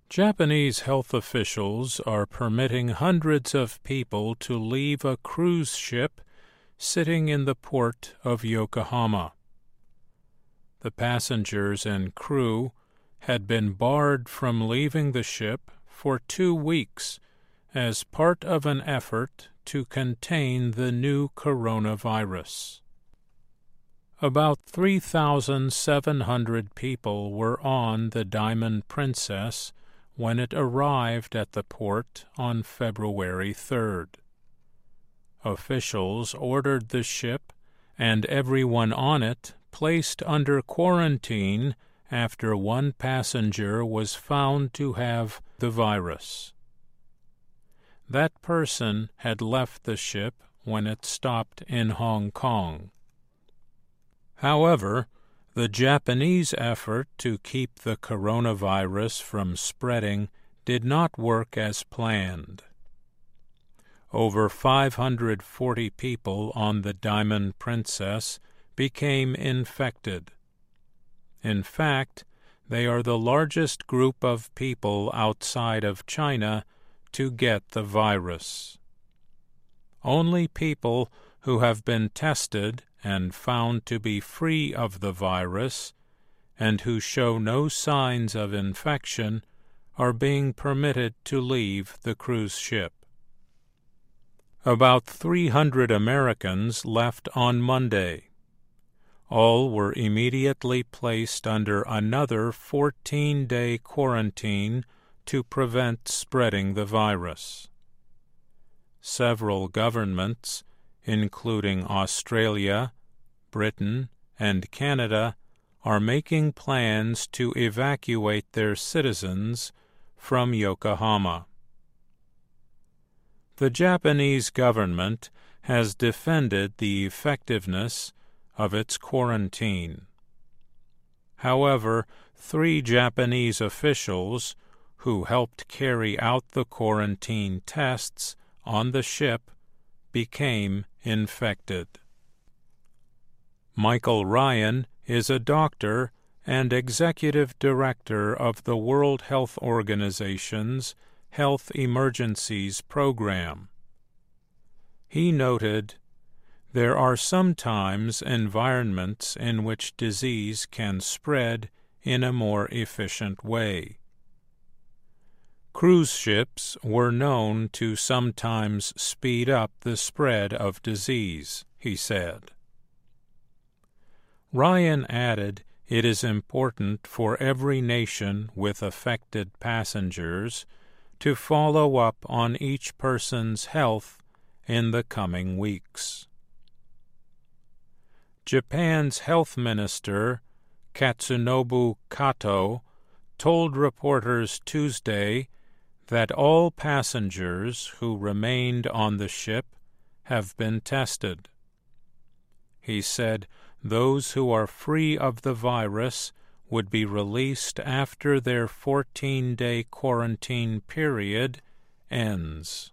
Japanese health officials are permitting hundreds of people to leave a cruise ship sitting in the port of Yokohama. The passengers and crew had been barred from leaving the ship for 2 weeks as part of an effort to contain the new coronavirus. About 3,700 people were on the Diamond Princess when it arrived at the port on February 3rd. Officials ordered the ship and everyone on it placed under quarantine after one passenger was found to have the virus. That person had left the ship when it stopped in Hong Kong. However, the Japanese effort to keep the coronavirus from spreading did not work as planned. Over 540 people on the Diamond Princess became infected. In fact, they are the largest group of people outside of China to get the virus. Only people who have been tested and found to be free of the virus and who show no signs of infection are being permitted to leave the cruise ship. About 300 Americans left on Monday. All were immediately placed under another 14-day quarantine to prevent spreading the virus. Several governments, including Australia, Britain, and Canada, are making plans to evacuate their citizens from Yokohama. The Japanese government has defended the effectiveness of its quarantine. However, 3 Japanese officials who helped carry out the quarantine tests on the ship became infected. Michael Ryan is a doctor and executive director of the World Health Organization's Health Emergencies Program. He noted, "There are sometimes environments in which disease can spread in a more efficient way." Cruise ships were known to sometimes speed up the spread of disease, he said. Ryan added it is important for every nation with affected passengers to follow up on each person's health in the coming weeks. Japan's health minister, Katsunobu Kato, told reporters Tuesday that all passengers who remained on the ship have been tested. He said those who are free of the virus would be released after their 14-day quarantine period ends.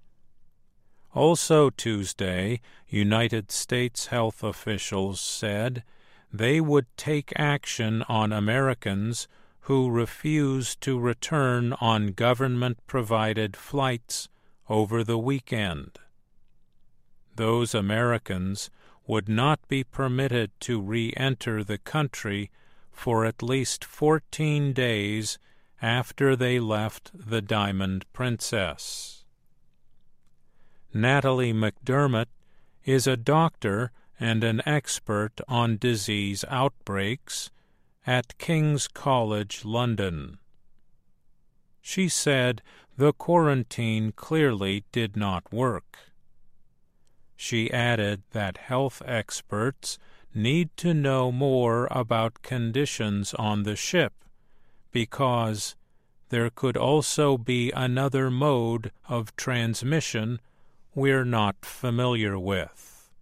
Also Tuesday, United States health officials said they would take action on Americans who refuse to return on government-provided flights over the weekend. Those Americans would not be permitted to re-enter the country for at least 14 days after they left the Diamond Princess. Natalie McDermott is a doctor and an expert on disease outbreaks at King's College London. She said the quarantine clearly did not work. She added that health experts need to know more about conditions on the ship because there could also be another mode of transmission we're not familiar with.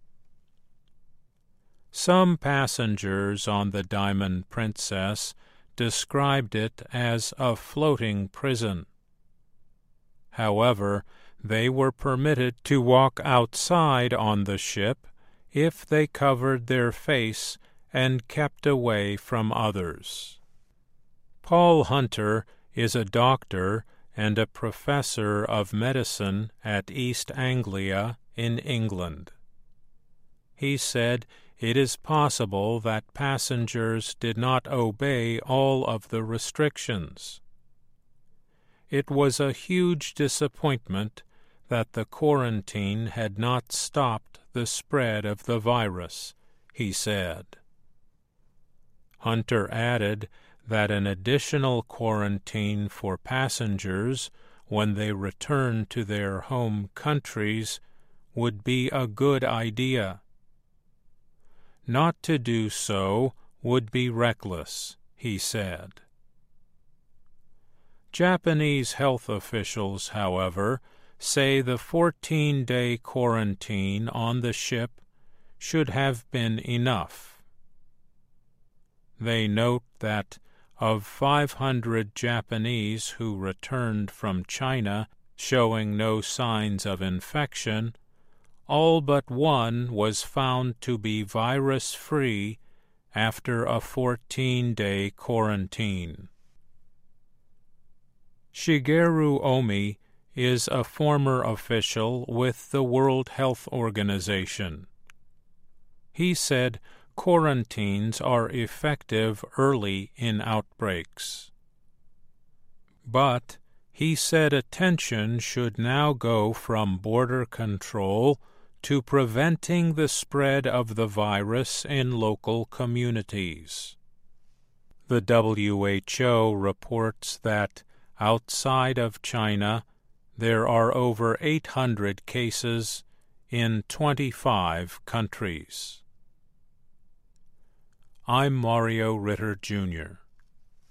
Some passengers on the Diamond Princess described it as a floating prison. However, they were permitted to walk outside on the ship if they covered their face and kept away from others. Paul Hunter is a doctor and a professor of medicine at East Anglia in England. He said it is possible that passengers did not obey all of the restrictions. It was a huge disappointment that the quarantine had not stopped the spread of the virus, he said. Hunter added that an additional quarantine for passengers when they return to their home countries would be a good idea. Not to do so would be reckless, he said. Japanese health officials, however, say the 14-day quarantine on the ship should have been enough. They note that of 500 Japanese who returned from China showing no signs of infection, all but one was found to be virus-free after a 14-day quarantine. Shigeru Omi is a former official with the World Health Organization. He said quarantines are effective early in outbreaks. But he said attention should now go from border control to preventing the spread of the virus in local communities. The WHO reports that outside of China, there are over 800 cases in 25 countries. I'm Mario Ritter, Jr.